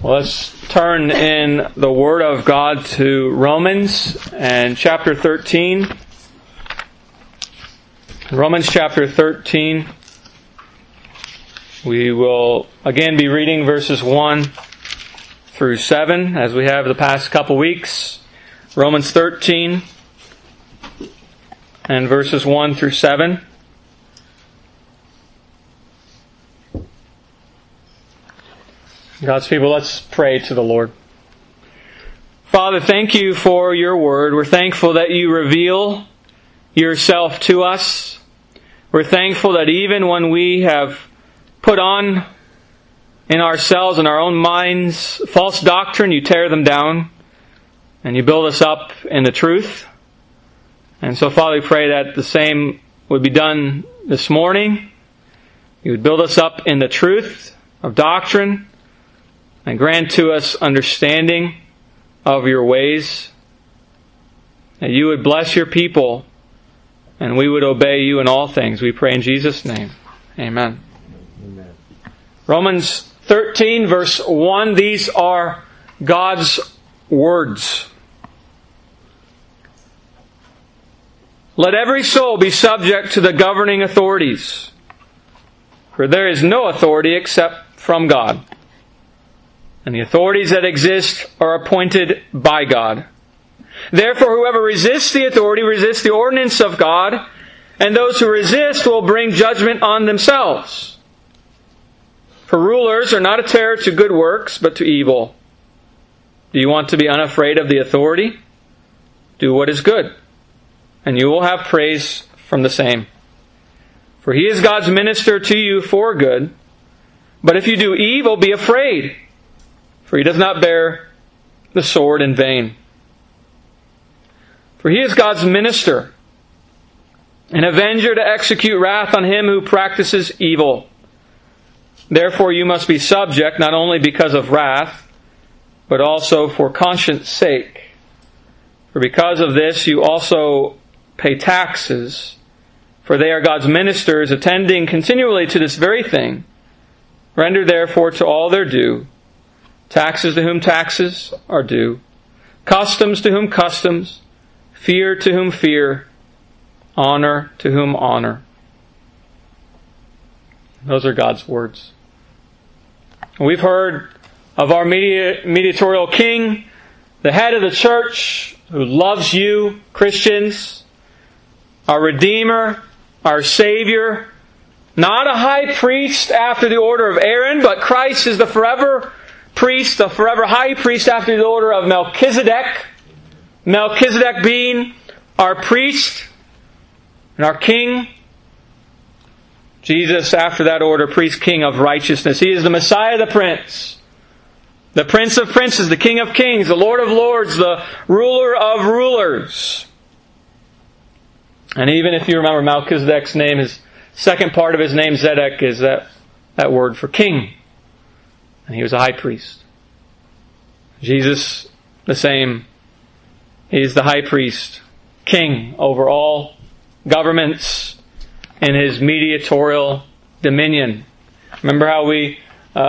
Well, let's turn in the Word of God to Romans and chapter 13. Romans chapter 13. We will again be reading verses 1 through 7 as we have the past couple weeks. Romans 13 and verses 1 through 7. God's people, let's pray to the Lord. Father, thank you for your word. We're thankful that you reveal yourself to us. We're thankful that even when we have put on in ourselves and our own minds false doctrine, you tear them down and you build us up in the truth. And so, Father, we pray that the same would be done this morning. You would build us up in the truth of doctrine and grant to us understanding of your ways. That you would bless your people and we would obey you in all things. We pray in Jesus' name. Amen. Amen. Romans 13 verse 1. These are God's words. Let every soul be subject to the governing authorities, for there is no authority except from God. And the authorities that exist are appointed by God. Therefore, whoever resists the authority resists the ordinance of God, and those who resist will bring judgment on themselves. For rulers are not a terror to good works, but to evil. Do you want to be unafraid of the authority? Do what is good, and you will have praise from the same. For he is God's minister to you for good. But if you do evil, be afraid, for he does not bear the sword in vain. For he is God's minister, an avenger to execute wrath on him who practices evil. Therefore you must be subject, not only because of wrath, but also for conscience sake. For because of this you also pay taxes, for they are God's ministers, attending continually to this very thing. Render therefore to all their due. Taxes to whom taxes are due. Customs to whom customs. Fear to whom fear. Honor to whom honor. Those are God's words. We've heard of our mediatorial king, the head of the church, who loves you, Christians, our Redeemer, our Savior, not a high priest after the order of Aaron, but Christ is the forever priest, the forever high priest after the order of Melchizedek. Melchizedek being our priest and our king. Jesus, after that order, priest, king of righteousness. He is the Messiah, the Prince. The Prince of princes, the King of kings, the Lord of lords, the ruler of rulers. And even if you remember Melchizedek's name, his second part of his name, Zedek, is that word for king. And he was a high priest. Jesus, the same. He is the high priest, king over all governments in his mediatorial dominion. Remember how we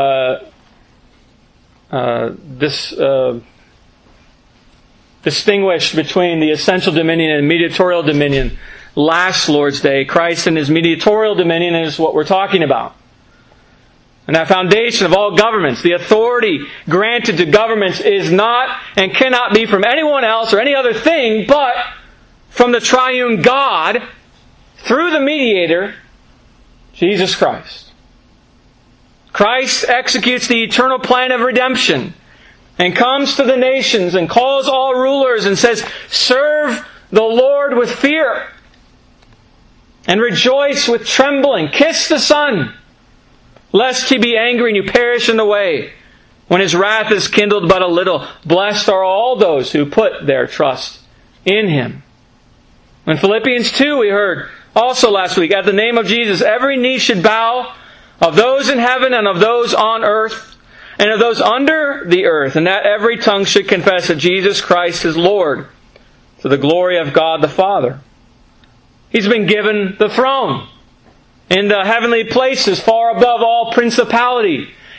distinguished between the essential dominion and mediatorial dominion last Lord's Day. Christ and his mediatorial dominion is what we're talking about. And that foundation of all governments, the authority granted to governments is not and cannot be from anyone else or any other thing, but from the triune God through the mediator, Jesus Christ. Christ executes the eternal plan of redemption and comes to the nations and calls all rulers and says, serve the Lord with fear and rejoice with trembling. Kiss the Son, lest he be angry and you perish in the way, when his wrath is kindled but a little. Blessed are all those who put their trust in him. In Philippians 2 we heard also last week, at the name of Jesus every knee should bow, of those in heaven and of those on earth and of those under the earth, and that every tongue should confess that Jesus Christ is Lord, to the glory of God the Father. He's been given the throne in the heavenly places far above all principality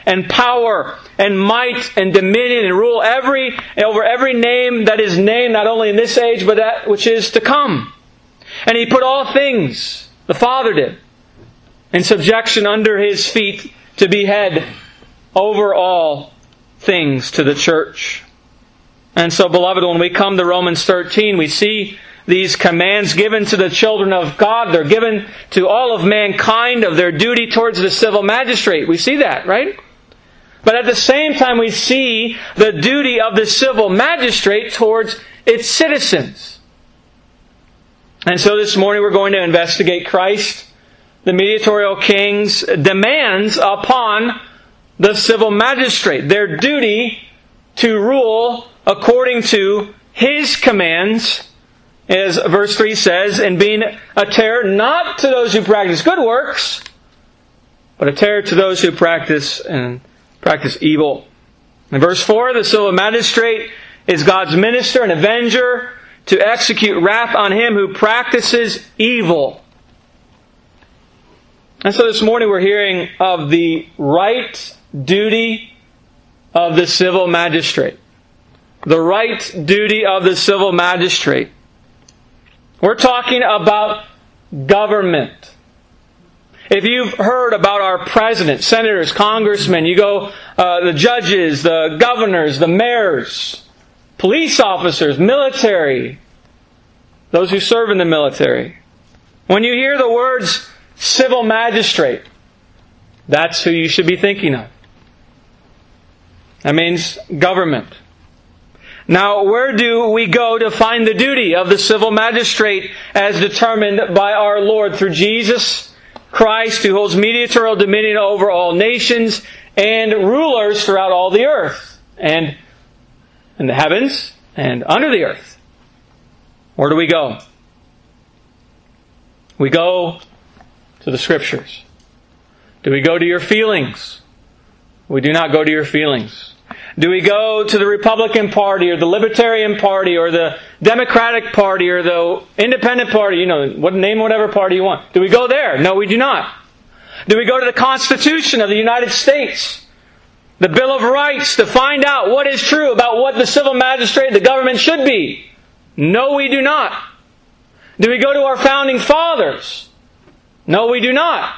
and power and might and dominion and rule over every name that is named, not only in this age, but that which is to come. And He put all things, the Father did, in subjection under His feet to be head over all things to the church. And so, beloved, when we come to Romans 13, we see these commands given to the children of God. They're given to all of mankind of their duty towards the civil magistrate. We see that, right? But at the same time, we see the duty of the civil magistrate towards its citizens. And so this morning we're going to investigate Christ, the mediatorial king's demands upon the civil magistrate. Their duty to rule according to His commands, as verse 3 says, and being a terror not to those who practice good works, but a terror to those who practice evil. In verse 4, the civil magistrate is God's minister and avenger to execute wrath on him who practices evil. And so this morning we're hearing of the right duty of the civil magistrate. The right duty of the civil magistrate. We're talking about government. If you've heard about our presidents, senators, congressmen, you go the judges, the governors, the mayors, police officers, military, those who serve in the military. When you hear the words civil magistrate, that's who you should be thinking of. That means government. Now, where do we go to find the duty of the civil magistrate as determined by our Lord through Jesus Christ, who holds mediatorial dominion over all nations and rulers throughout all the earth, and in the heavens and under the earth? Where do we go? We go to the Scriptures. Do we go to your feelings? We do not go to your feelings. Do we go to the Republican Party or the Libertarian Party or the Democratic Party or the Independent Party? Name whatever party you want. Do we go there? No, we do not. Do we go to the Constitution of the United States, the Bill of Rights, to find out what is true about what the civil magistrate, the government should be? No, we do not. Do we go to our founding fathers? No, we do not.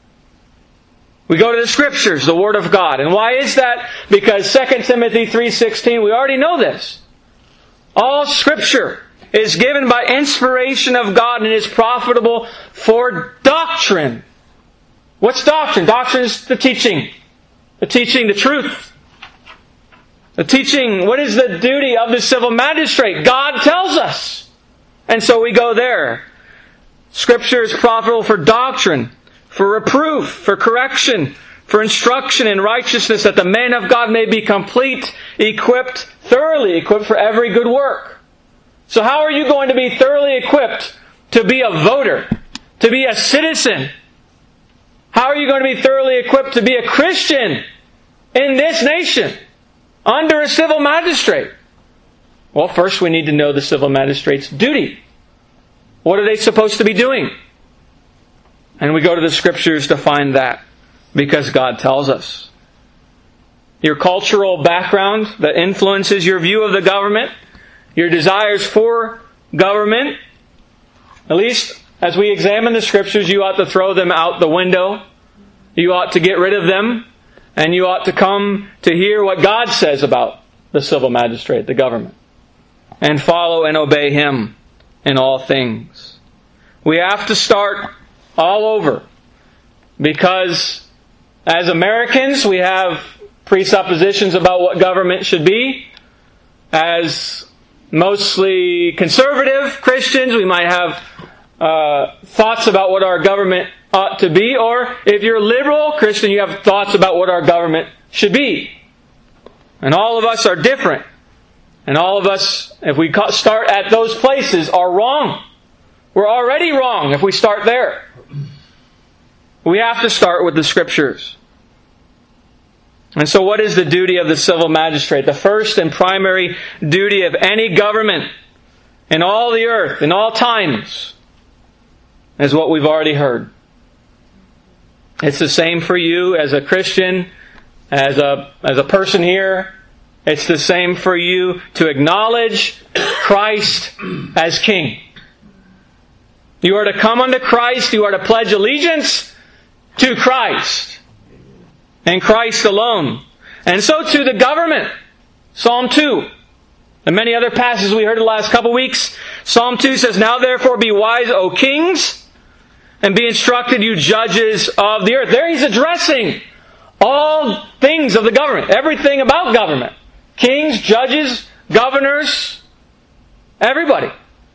We go to the Scriptures, the Word of God. And why is that? Because 2 Timothy 3:16, we already know this. All Scripture is given by inspiration of God and is profitable for doctrine. What's doctrine? Doctrine is the teaching. The teaching, the truth. The teaching, what is the duty of the civil magistrate? God tells us. And so we go there. Scripture is profitable for doctrine, for reproof, for correction, for instruction in righteousness, that the man of God may be complete, equipped, thoroughly equipped for every good work. So how are you going to be thoroughly equipped to be a voter, to be a citizen? How are you going to be thoroughly equipped to be a Christian in this nation under a civil magistrate? Well, first we need to know the civil magistrate's duty. What are they supposed to be doing? And we go to the Scriptures to find that, because God tells us. Your cultural background that influences your view of the government, your desires for government, at least as we examine the Scriptures, you ought to throw them out the window. You ought to get rid of them, and you ought to come to hear what God says about the civil magistrate, the government, and follow and obey Him in all things. We have to start all over, because as Americans we have presuppositions about what government should be. As mostly conservative Christians, we might have thoughts about what our government ought to be, or if you're a liberal Christian, you have thoughts about what our government should be. And all of us are different. And all of us, if we start at those places, are wrong. We're already wrong if we start there. We have to start with the Scriptures. And so what is the duty of the civil magistrate? The first and primary duty of any government in all the earth, in all times, is what we've already heard. It's the same for you as a Christian As a person here, it's the same for you to acknowledge Christ as King. You are to come unto Christ. You are to pledge allegiance to Christ and Christ alone. And so too the government. Psalm 2. And many other passages we heard the last couple weeks. Psalm 2 says, "Now therefore be wise, O kings, and be instructed, you judges of the earth." There he's addressing all things of the government. Everything about government. Kings, judges, governors, everybody.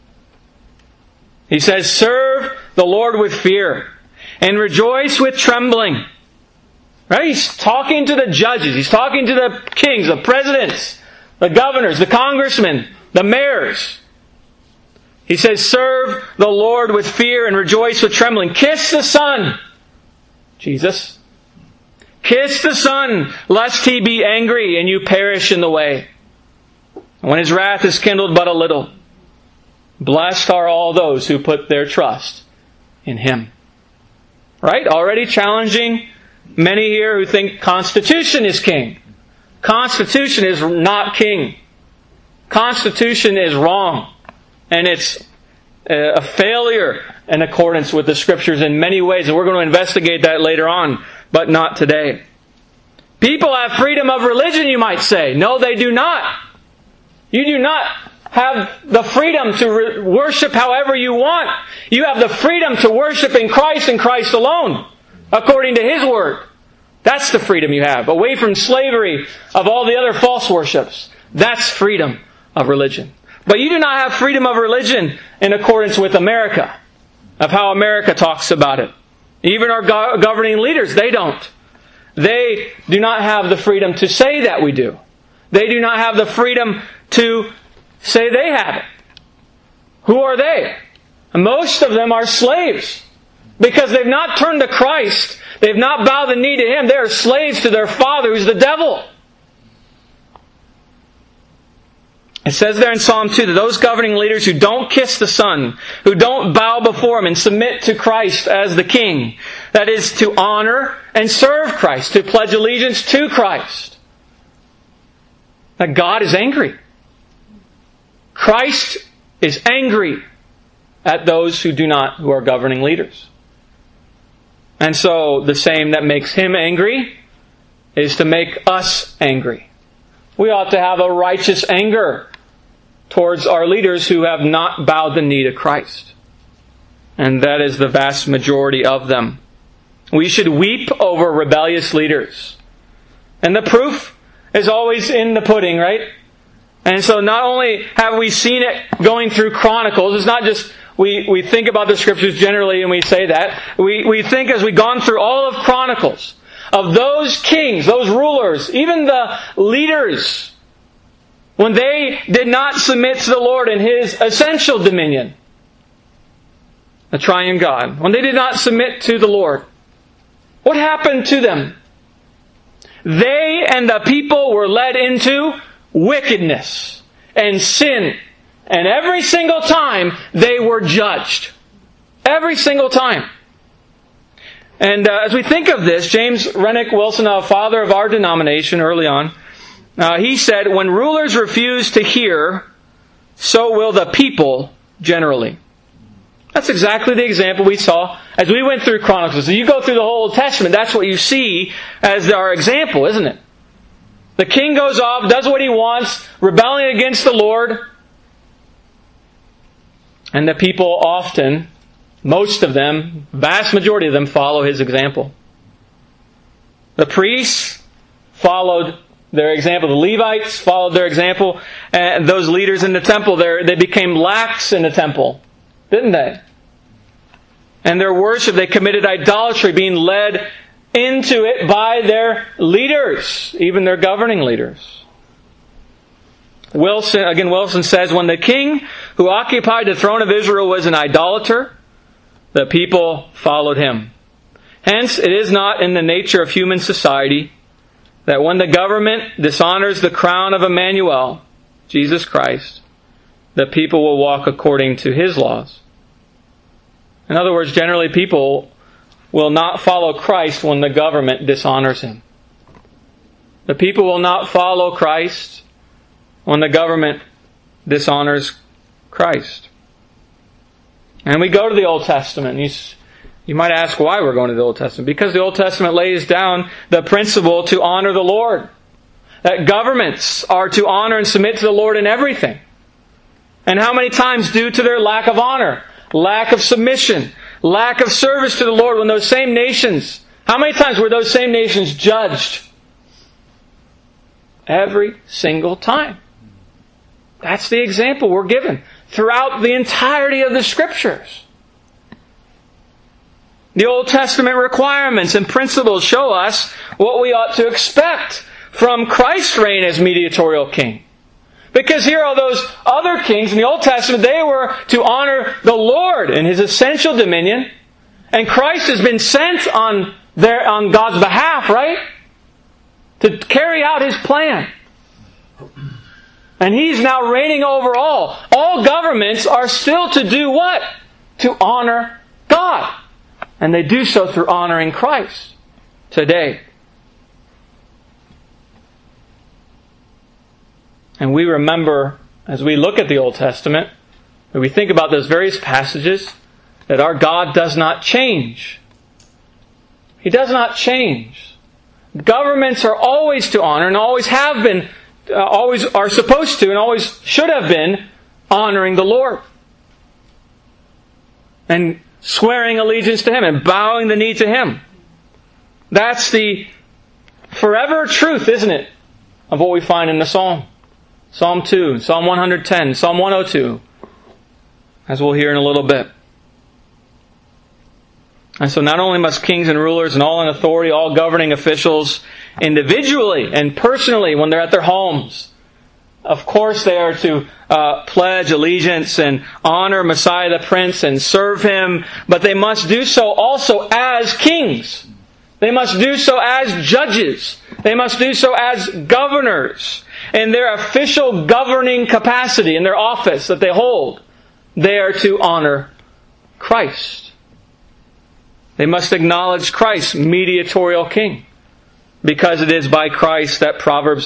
He says, "Serve the Lord with fear, and rejoice with trembling." Right? He's talking to the judges. He's talking to the kings, the presidents, the governors, the congressmen, the mayors. He says, "Serve the Lord with fear and rejoice with trembling." Kiss the Son. Jesus. Kiss the Son, lest He be angry and you perish in the way, when His wrath is kindled but a little. Blessed are all those who put their trust in Him. Right? Already challenging many here who think Constitution is king. Constitution is not king. Constitution is wrong. And it's a failure in accordance with the Scriptures in many ways. And we're going to investigate that later on, but not today. People have freedom of religion, you might say. No, they do not. You do not have the freedom to worship however you want. You have the freedom to worship in Christ and Christ alone, according to His Word. That's the freedom you have. Away from slavery of all the other false worships. That's freedom of religion. But you do not have freedom of religion in accordance with America, of how America talks about it. Even our governing leaders, they don't. They do not have the freedom to say that we do. They do not have the freedom to say they have it. Who are they? Most of them are slaves. Because they've not turned to Christ. They've not bowed the knee to Him. They are slaves to their father, who's the devil. It says there in Psalm 2 that those governing leaders who don't kiss the Son, who don't bow before Him and submit to Christ as the King, that is to honor and serve Christ, to pledge allegiance to Christ, that God is angry. Christ is angry at those who are governing leaders. And so the same that makes Him angry is to make us angry. We ought to have a righteous anger towards our leaders who have not bowed the knee to Christ. And that is the vast majority of them. We should weep over rebellious leaders. And the proof is always in the pudding, right? And so not only have we seen it going through Chronicles, it's not just we think about the Scriptures generally and we say that. We think as we've gone through all of Chronicles, of those kings, those rulers, even the leaders, when they did not submit to the Lord in His essential dominion, the triune God, when they did not submit to the Lord, what happened to them? They and the people were led into wickedness and sin. And every single time they were judged. Every single time. And as we think of this, James Rennick Wilson, a father of our denomination early on, he said, "When rulers refuse to hear, so will the people generally." That's exactly the example we saw as we went through Chronicles. So you go through the whole Old Testament, that's what you see as our example, isn't it? The king goes off, does what he wants, rebelling against the Lord. And the people often, most of them, vast majority of them, follow his example. The priests followed their example. The Levites followed their example. And those leaders in the temple, they became lax in the temple, didn't they? And their worship, they committed idolatry, being led into it by their leaders, even their governing leaders. Wilson says, when the king who occupied the throne of Israel was an idolater, the people followed him. Hence, it is not in the nature of human society that when the government dishonors the crown of Emmanuel, Jesus Christ, the people will walk according to His laws. In other words, generally people will not follow Christ when the government dishonors Him. The people will not follow Christ when the government dishonors Christ. And we go to the Old Testament. You might ask why we're going to the Old Testament. Because the Old Testament lays down the principle to honor the Lord. That governments are to honor and submit to the Lord in everything. And how many times due to their lack of honor, lack of submission, lack of service to the Lord when those same nations, how many times were those same nations judged? Every single time. That's the example we're given throughout the entirety of the Scriptures. The Old Testament requirements and principles show us what we ought to expect from Christ's reign as mediatorial king. Because here are those other kings in the Old Testament, they were to honor the Lord in His essential dominion. And Christ has been sent on God's behalf, right? To carry out His plan. And He's now reigning over all. All governments are still to do what? To honor God. And they do so through honoring Christ today. And we remember, as we look at the Old Testament, when we think about those various passages, that our God does not change. He does not change. Governments are always to honor and always have been, always are supposed to and always should have been honoring the Lord. And swearing allegiance to Him and bowing the knee to Him. That's the forever truth, isn't it, of what we find in the Psalm. Psalm 2, Psalm 110, Psalm 102, as we'll hear in a little bit. And so not only must kings and rulers and all in authority, all governing officials, individually and personally when they're at their homes, of course they are to pledge allegiance and honor Messiah the Prince and serve Him, but they must do so also as kings. They must do so as judges. They must do so as governors. In their official governing capacity, in their office that they hold, they are to honor Christ. They must acknowledge Christ, mediatorial king. Because it is by Christ that Proverbs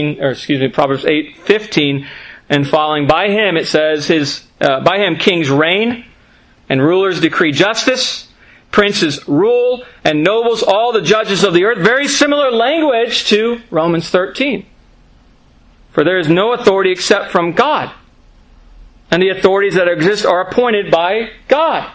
8:15 and following, by Him it says, by Him kings reign and rulers decree justice, princes rule and nobles all the judges of the earth. Very similar language to Romans 13. For there is no authority except from God. And the authorities that exist are appointed by God.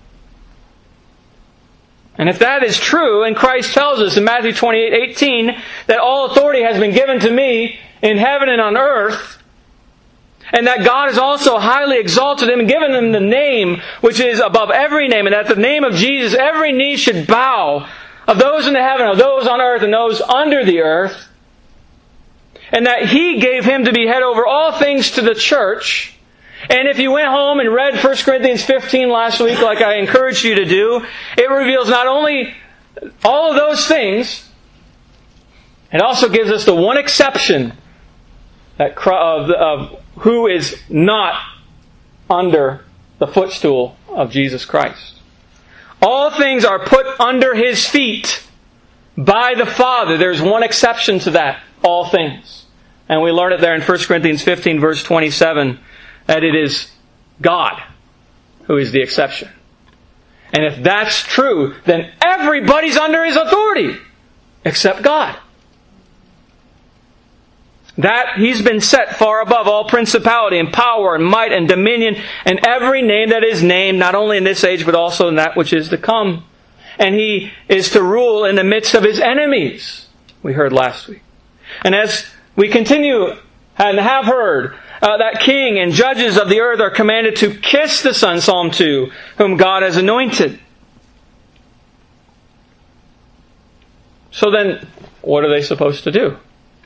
And if that is true, and Christ tells us in Matthew 28:18 that all authority has been given to me in heaven and on earth, and that God has also highly exalted Him and given Him the name which is above every name, and that at the name of Jesus every knee should bow, of those in the heaven, of those on earth, and those under the earth, and that He gave Him to be head over all things to the church. And if you went home and read 1 Corinthians 15 last week, like I encouraged you to do, it reveals not only all of those things, it also gives us the one exception that of who is not under the footstool of Jesus Christ. All things are put under His feet by the Father. There's one exception to that. All things. And we learn it there in 1 Corinthians 15 verse 27 that it is God who is the exception. And if that's true, then everybody's under His authority except God. That He's been set far above all principality and power and might and dominion and every name that is named, not only in this age but also in that which is to come. And He is to rule in the midst of His enemies, we heard last week. And as we continue and have heard, that king and judges of the earth are commanded to kiss the Son, Psalm 2, whom God has anointed. So then, what are they supposed to do?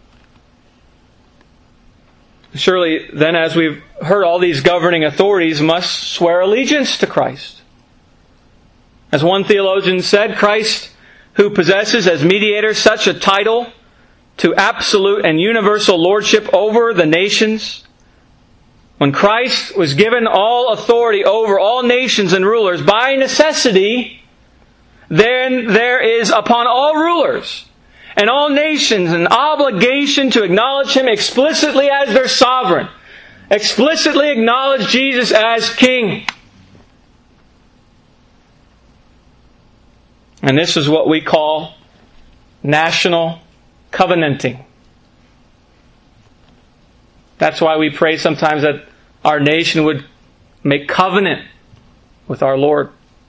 Surely, then, as we've heard, all these governing authorities must swear allegiance to Christ. As one theologian said, Christ, who possesses as mediator such a title to absolute and universal lordship over the nations, when Christ was given all authority over all nations and rulers, by necessity, then there is upon all rulers and all nations an obligation to acknowledge Him explicitly as their sovereign. Explicitly acknowledge Jesus as King. And this is what we call national covenanting. That's why we pray sometimes that our nation would make covenant with our Lord.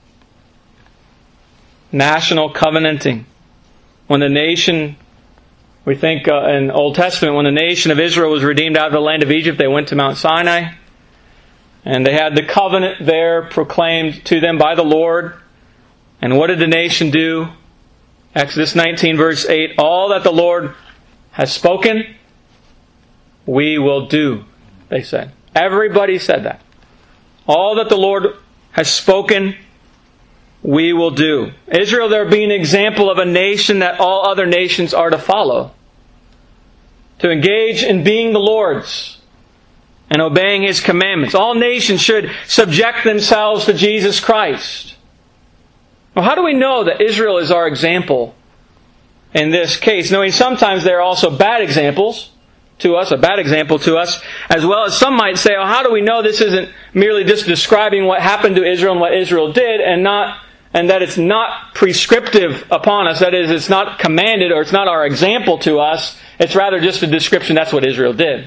National covenanting. When the nation, we think in Old Testament, when the nation of Israel was redeemed out of the land of Egypt, they went to Mount Sinai. And they had the covenant there proclaimed to them by the Lord. And what did the nation do? Exodus 19 verse 8, all that the Lord has spoken, we will do, they said. Everybody said that. All that the Lord has spoken, we will do. Israel there being an example of a nation that all other nations are to follow. To engage in being the Lord's and obeying His commandments. All nations should subject themselves to Jesus Christ. Well, how do we know that Israel is our example in this case? Knowing sometimes there are also bad examples to us, a bad example to us, as well as some might say, oh, how do we know this isn't merely just describing what happened to Israel and what Israel did, and that it's not prescriptive upon us, that is, it's not commanded or it's not our example to us, it's rather just a description that's what Israel did.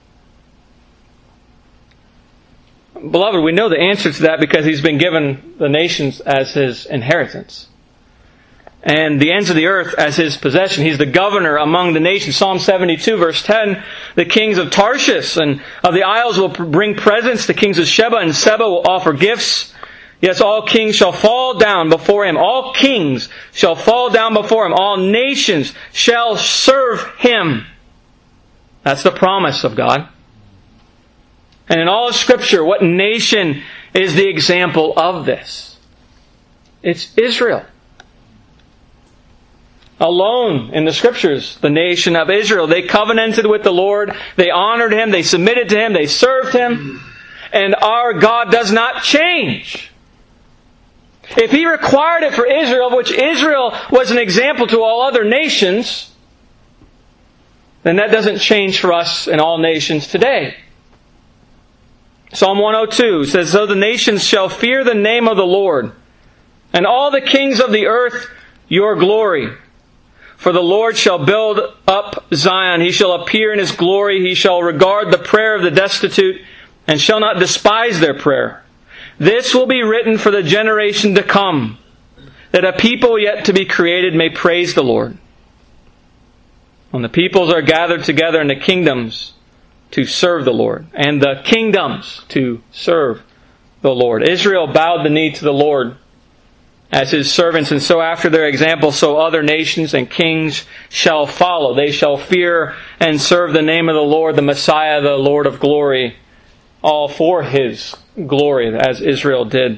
Beloved, we know the answer to that because He's been given the nations as His inheritance. And the ends of the earth as His possession. He's the governor among the nations. Psalm 72 verse 10, the kings of Tarshish and of the isles will bring presents. The kings of Sheba and Seba will offer gifts. Yes, all kings shall fall down before Him. All kings shall fall down before Him. All nations shall serve Him. That's the promise of God. And in all of Scripture, what nation is the example of this? It's Israel. Alone in the Scriptures, the nation of Israel. They covenanted with the Lord. They honored Him. They submitted to Him. They served Him. And our God does not change. If He required it for Israel, which Israel was an example to all other nations, then that doesn't change for us in all nations today. Psalm 102 says, so the nations shall fear the name of the Lord, and all the kings of the earth your glory. For the Lord shall build up Zion. He shall appear in His glory. He shall regard the prayer of the destitute, and shall not despise their prayer. This will be written for the generation to come, that a people yet to be created may praise the Lord. When the peoples are gathered together in the kingdoms to serve the Lord, and the kingdoms to serve the Lord. Israel bowed the knee to the Lord as His servants, and so after their example, so other nations and kings shall follow. They shall fear and serve the name of the Lord, the Messiah, the Lord of glory, all for His glory, as Israel did.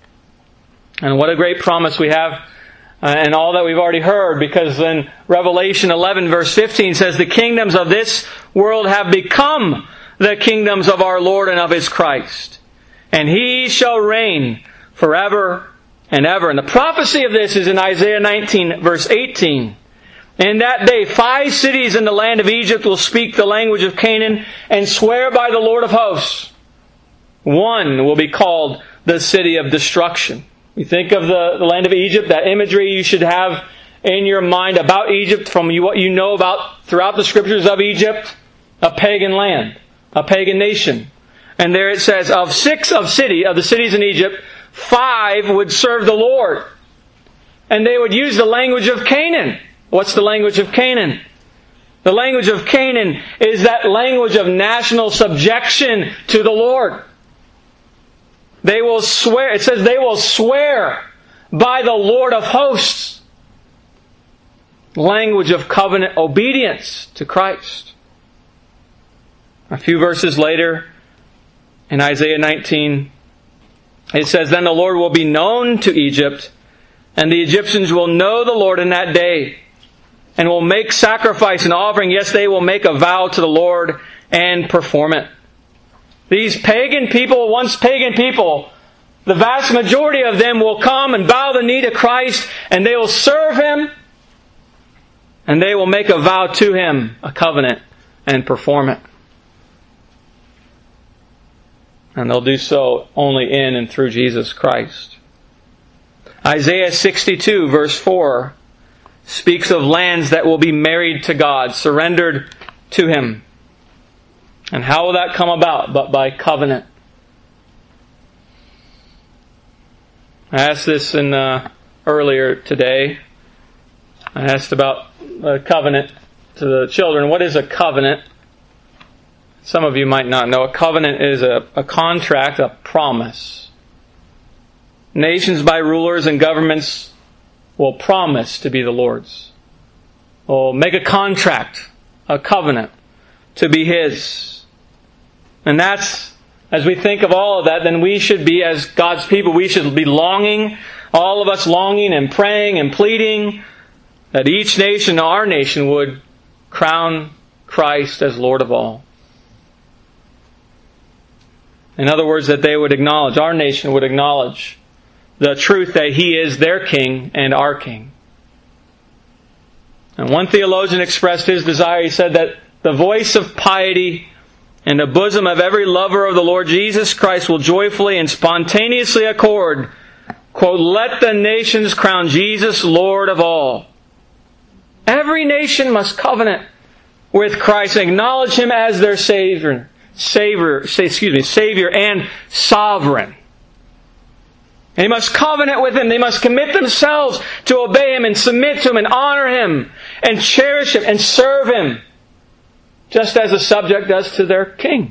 And what a great promise we have, and all that we've already heard, because in Revelation 11 verse 15 says, the kingdoms of this world have become the kingdoms of our Lord and of His Christ, and He shall reign forever and ever. And the prophecy of this is in Isaiah 19 verse 18. In that day 5 cities in the land of Egypt will speak the language of Canaan and swear by the Lord of hosts. One will be called the city of destruction. You think of the land of Egypt, that imagery you should have in your mind about Egypt from what you know about throughout the Scriptures of Egypt, a pagan land, a pagan nation. And there it says, of the cities in Egypt, 5 would serve the Lord. And they would use the language of Canaan. What's the language of Canaan? The language of Canaan is that language of national subjection to the Lord. They will swear, it says they will swear by the Lord of hosts. Language of covenant obedience to Christ. A few verses later, in Isaiah 19, it says, then the Lord will be known to Egypt, and the Egyptians will know the Lord in that day, and will make sacrifice and offering. Yes, they will make a vow to the Lord and perform it. These pagan people, once pagan people, the vast majority of them will come and bow the knee to Christ, and they will serve Him, And they will make a vow to Him, a covenant, and perform it. And they'll do so only in and through Jesus Christ. Isaiah 62, verse 4, speaks of lands that will be married to God, surrendered to Him. And how will that come about? But by covenant. I asked this earlier today. I asked about a covenant to the children. What is a covenant? Some of you might not know. A covenant is a contract, a promise. Nations by rulers and governments will promise to be the Lord's. Will make a contract, a covenant, to be His. And that's, as we think of all of that, then we should be, as God's people, we should be longing, all of us longing and praying and pleading that each nation, our nation, would crown Christ as Lord of all. In other words, that they would acknowledge, our nation would acknowledge the truth that He is their King and our King. And one theologian expressed his desire. He said that the voice of piety in the bosom of every lover of the Lord Jesus Christ will joyfully and spontaneously accord, quote, "Let the nations crown Jesus Lord of all." Every nation must covenant with Christ and acknowledge Him as their Savior and Sovereign. They must covenant with Him. They must commit themselves to obey Him and submit to Him and honor Him and cherish Him and serve Him, just as a subject does to their king.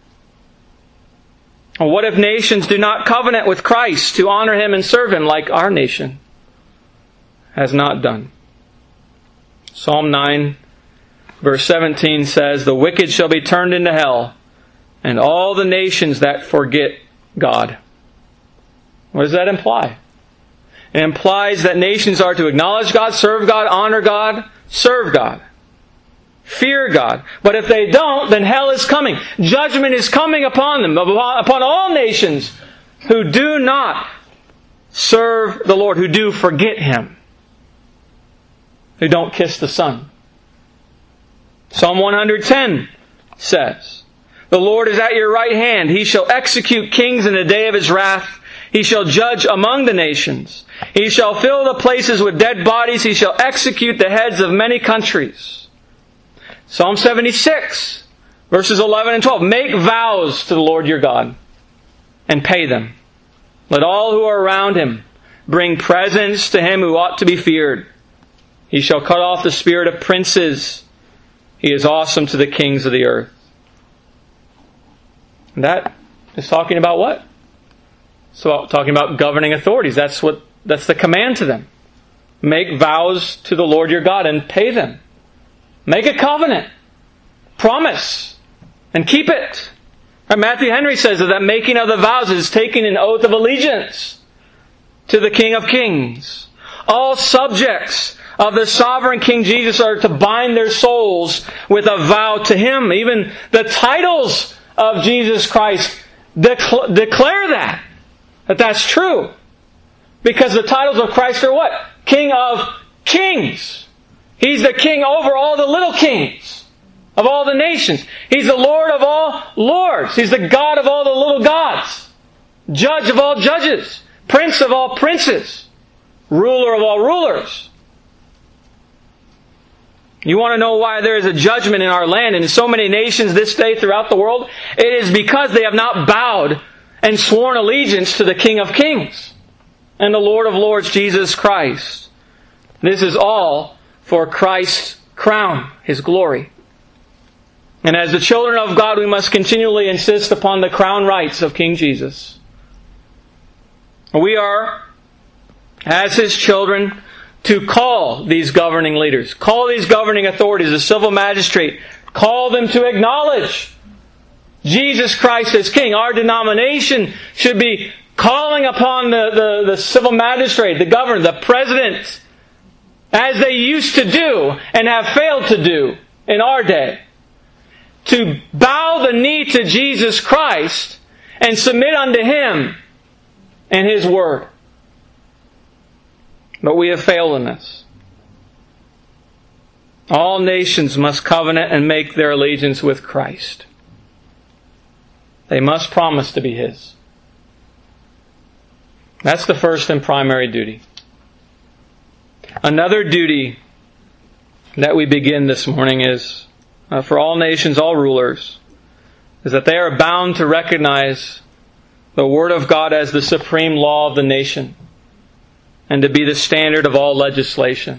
Well, what if nations do not covenant with Christ to honor Him and serve Him like our nation has not done? Psalm 9, verse 17 says, "The wicked shall be turned into hell, and all the nations that forget God." What does that imply? It implies that nations are to acknowledge God, serve God, honor God, serve God, fear God. But if they don't, then hell is coming. Judgment is coming upon them, upon all nations who do not serve the Lord, who do forget Him, who don't kiss the Son. Psalm 110 says, "The Lord is at your right hand. He shall execute kings in the day of His wrath. He shall judge among the nations. He shall fill the places with dead bodies. He shall execute the heads of many countries." Psalm 76, verses 11 and 12. "Make vows to the Lord your God, and pay them. Let all who are around Him bring presents to Him who ought to be feared. He shall cut off the spirit of princes. He is awesome to the kings of the earth." And that is talking about what? So talking about governing authorities. That's the command to them. Make vows to the Lord your God and pay them. Make a covenant. Promise. And keep it. Matthew Henry says that making of the vows is taking an oath of allegiance to the King of Kings. All subjects of the sovereign King Jesus are to bind their souls with a vow to Him. Even the titles of Jesus Christ declare that's true. Because the titles of Christ are what? King of Kings. He's the King over all the little kings of all the nations. He's the Lord of all lords. He's the God of all the little gods. Judge of all judges. Prince of all princes. Ruler of all rulers. You want to know why there is a judgment in our land and in so many nations this day throughout the world? It is because they have not bowed and sworn allegiance to the King of Kings and the Lord of Lords, Jesus Christ. This is all for Christ's crown, His glory. And as the children of God, we must continually insist upon the crown rights of King Jesus. We are, as His children, to call these governing leaders, call these governing authorities, the civil magistrate, call them to acknowledge Jesus Christ as King. Our denomination should be calling upon the civil magistrate, the governor, the president, as they used to do and have failed to do in our day, to bow the knee to Jesus Christ and submit unto Him and His Word. But we have failed in this. All nations must covenant and make their allegiance with Christ. They must promise to be His. That's the first and primary duty. Another duty that we begin this morning is, for all nations, all rulers, is that they are bound to recognize the Word of God as the supreme law of the nation and to be the standard of all legislation.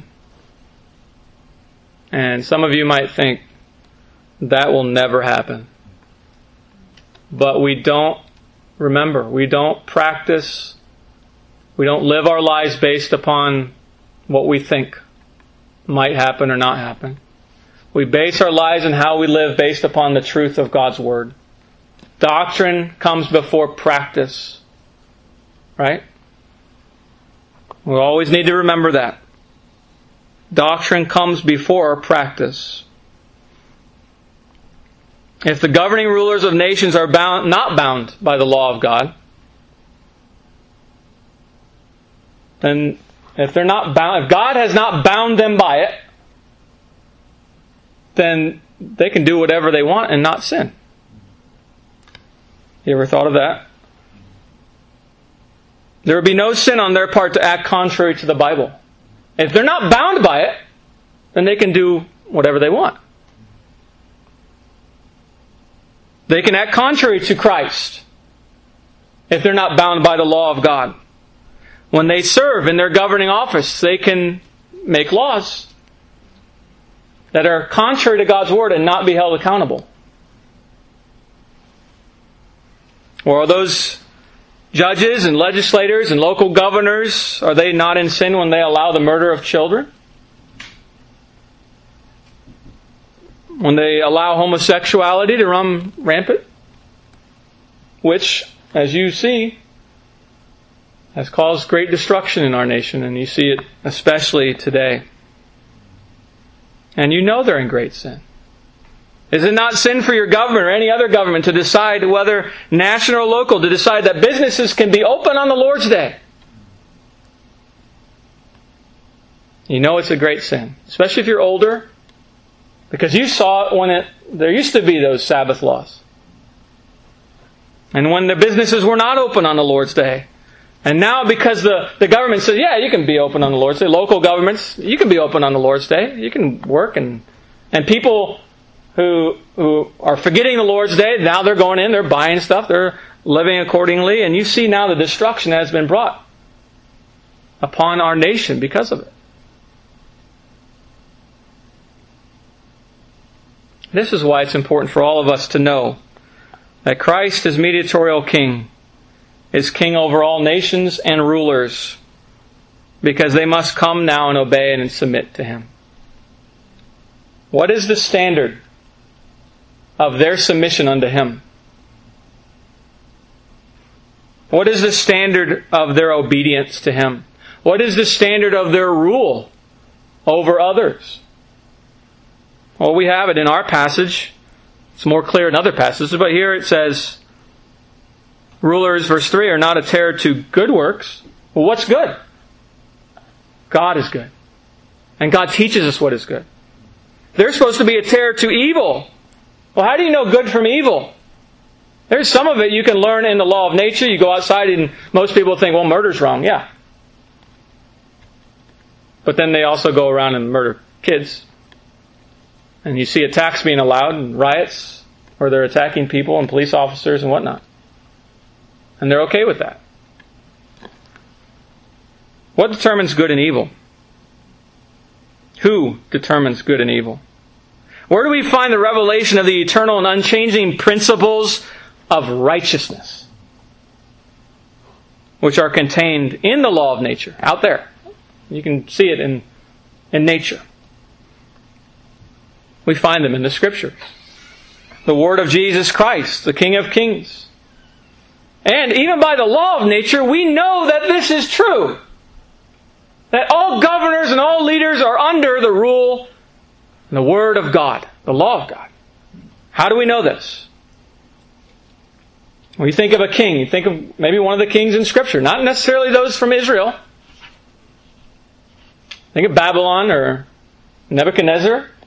And some of you might think that will never happen. But we don't practice, we don't live our lives based upon what we think might happen or not happen. We base our lives and how we live based upon the truth of God's Word. Doctrine comes before practice. Right? We always need to remember that. Doctrine comes before practice. If the governing rulers of nations are not bound by the law of God, then if God has not bound them by it, then they can do whatever they want and not sin. You ever thought of that? There would be no sin on their part to act contrary to the Bible. If they're not bound by it, then they can do whatever they want. They can act contrary to Christ if they're not bound by the law of God. When they serve in their governing office, they can make laws that are contrary to God's Word and not be held accountable. Or are those judges and legislators and local governors, are they not in sin when they allow the murder of children? When they allow homosexuality to run rampant? Which, as you see, has caused great destruction in our nation, and you see it especially today. And you know they're in great sin. Is it not sin for your government or any other government to decide, whether national or local, to decide that businesses can be open on the Lord's Day? You know it's a great sin, especially if you're older, because you saw it when there used to be those Sabbath laws. And when the businesses were not open on the Lord's Day. And now because the government says, yeah, you can be open on the Lord's Day. Local governments, you can be open on the Lord's Day. You can work. And people who are forgetting the Lord's Day, now they're going in, they're buying stuff, they're living accordingly. And you see now the destruction that has been brought upon our nation because of it. This is why it's important for all of us to know that Christ, as mediatorial King, is King over all nations and rulers, because they must come now and obey and submit to Him. What is the standard of their submission unto Him? What is the standard of their obedience to Him? What is the standard of their rule over others? Well, we have it in our passage. It's more clear in other passages, but here it says, rulers, verse 3, are not a terror to good works. Well, what's good? God is good. And God teaches us what is good. They're supposed to be a terror to evil. Well, how do you know good from evil? There's some of it you can learn in the law of nature. You go outside and most people think, well, murder's wrong. Yeah. But then they also go around and murder kids. And you see attacks being allowed and riots where they're attacking people and police officers and whatnot. And they're okay with that. What determines good and evil? Who determines good and evil? Where do we find the revelation of the eternal and unchanging principles of righteousness, which are contained in the law of nature, out there? You can see it in nature. We find them in the Scriptures. The Word of Jesus Christ, the King of Kings. And even by the law of nature, we know that this is true. That all governors and all leaders are under the rule and the Word of God, the law of God. How do we know this? When you think of a king, you think of maybe one of the kings in Scripture, not necessarily those from Israel. Think of Babylon or Nebuchadnezzar.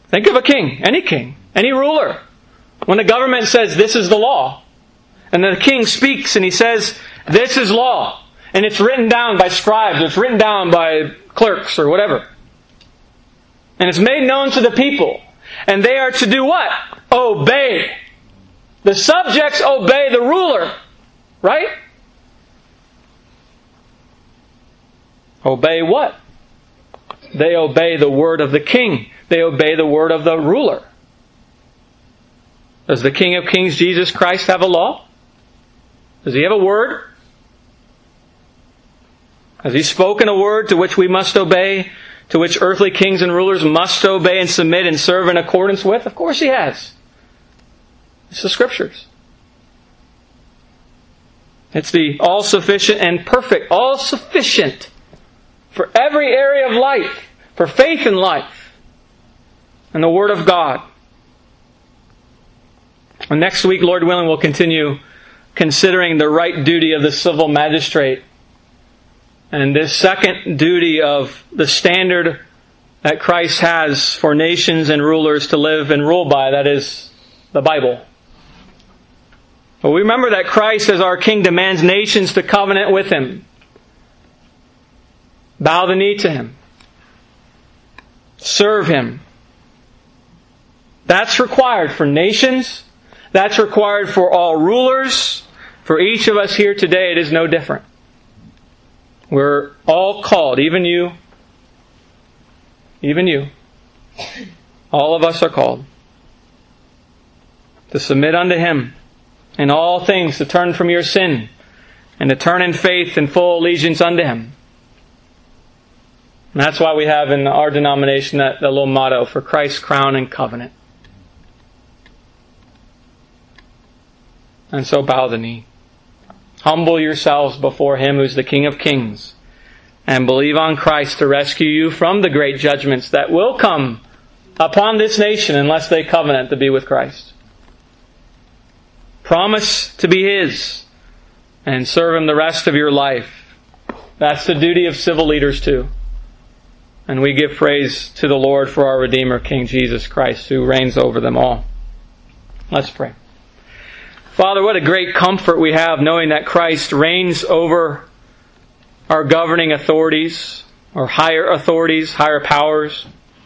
Think of a king, any ruler. When the government says this is the law, and the king speaks and he says this is law, and it's written down by scribes, or it's written down by clerks or whatever, and it's made known to the people, and they are to do what? Obey. The subjects obey the ruler, right? Obey what? They obey the word of the king. They obey the word of the ruler. Does the King of Kings, Jesus Christ, have a law? Does He have a word? Has He spoken a word to which we must obey, to which earthly kings and rulers must obey and submit and serve in accordance with? Of course He has. It's the Scriptures. It's the all-sufficient and perfect, all-sufficient for every area of life, for faith in life, and the Word of God. And next week, Lord willing, we'll continue considering the right duty of the civil magistrate. And this second duty of the standard that Christ has for nations and rulers to live and rule by, that is the Bible. But we remember that Christ as our King demands nations to covenant with Him. Bow the knee to Him. Serve Him. That's required for nations. That's required for all rulers. For each of us here today, it is no different. We're all called, even you. Even you. All of us are called to submit unto Him in all things, to turn from your sin and to turn in faith and full allegiance unto Him. And that's why we have in our denomination that the little motto, for Christ's crown and covenant. And so bow the knee. Humble yourselves before Him who's the King of Kings, and believe on Christ to rescue you from the great judgments that will come upon this nation unless they covenant to be with Christ. Promise to be His and serve Him the rest of your life. That's the duty of civil leaders too. And we give praise to the Lord for our Redeemer, King Jesus Christ, who reigns over them all. Let's pray. Father, what a great comfort we have knowing that Christ reigns over our governing authorities, or higher powers.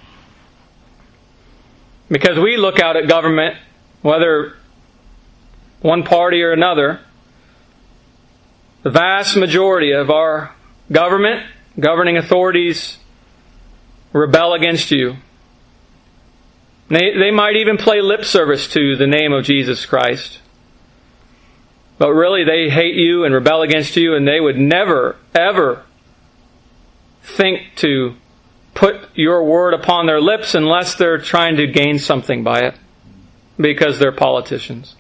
Because we look out at government, whether one party or another, the vast majority of our governing authorities rebel against you. They might even play lip service to the name of Jesus Christ. But really they hate you and rebel against you, and they would never, ever think to put your word upon their lips unless they're trying to gain something by it, because they're politicians.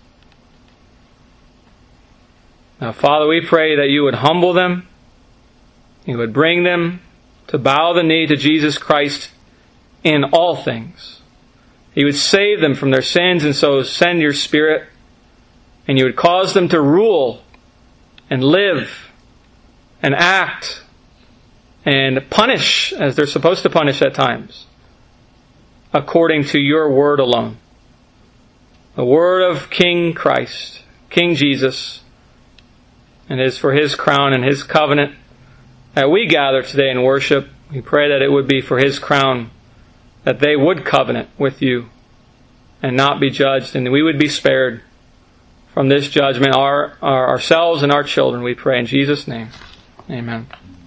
Now, Father, we pray that you would humble them, you would bring them to bow the knee to Jesus Christ in all things. You would save them from their sins, and so send your Spirit, and you would cause them to rule and live and act and punish as they're supposed to punish at times, according to your word alone. The word of King Christ, King Jesus, and it is for His crown and His covenant that we gather today in worship. We pray that it would be for His crown, that they would covenant with you and not be judged, and we would be spared from this judgment, ourselves and our children, we pray in Jesus' name. Amen.